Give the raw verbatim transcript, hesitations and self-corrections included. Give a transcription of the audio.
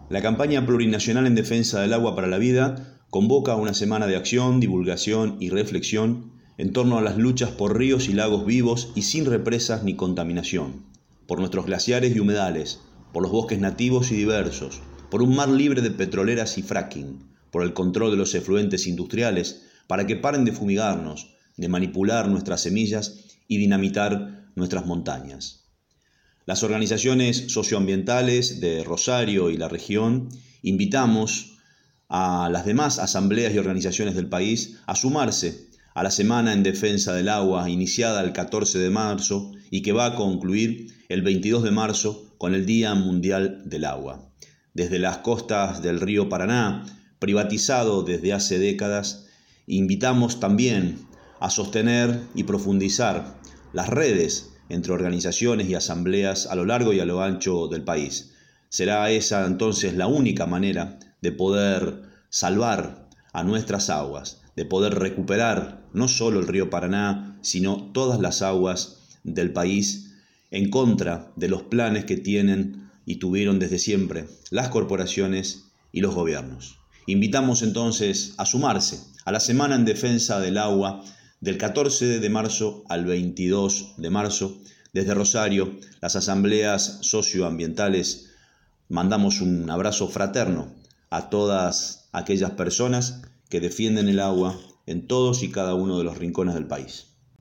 La campaña plurinacional en defensa del agua para la vida convoca una semana de acción, divulgación y reflexión en torno a las luchas por ríos y lagos vivos y sin represas ni contaminación, por nuestros glaciares y humedales, por los bosques nativos y diversos, por un mar libre de petroleras y fracking, por el control de los efluentes industriales, para que paren de fumigarnos, de manipular nuestras semillas y dinamitar nuestras montañas. Las organizaciones socioambientales de Rosario y la región invitamos a las demás asambleas y organizaciones del país a sumarse a la Semana en Defensa del Agua, iniciada el catorce de marzo y que va a concluir el veintidós de marzo con el Día Mundial del Agua. Desde las costas del río Paraná, privatizado desde hace décadas, invitamos también a sostener y profundizar las redes entre organizaciones y asambleas a lo largo y a lo ancho del país. Será esa entonces la única manera de poder salvar a nuestras aguas, de poder recuperar no solo el río Paraná, sino todas las aguas del país en contra de los planes que tienen y tuvieron desde siempre las corporaciones y los gobiernos. Invitamos entonces a sumarse a la Semana en Defensa del Agua del catorce de marzo al veintidós de marzo. Desde Rosario, las asambleas socioambientales, mandamos un abrazo fraterno a todas aquellas personas que defienden el agua en todos y cada uno de los rincones del país.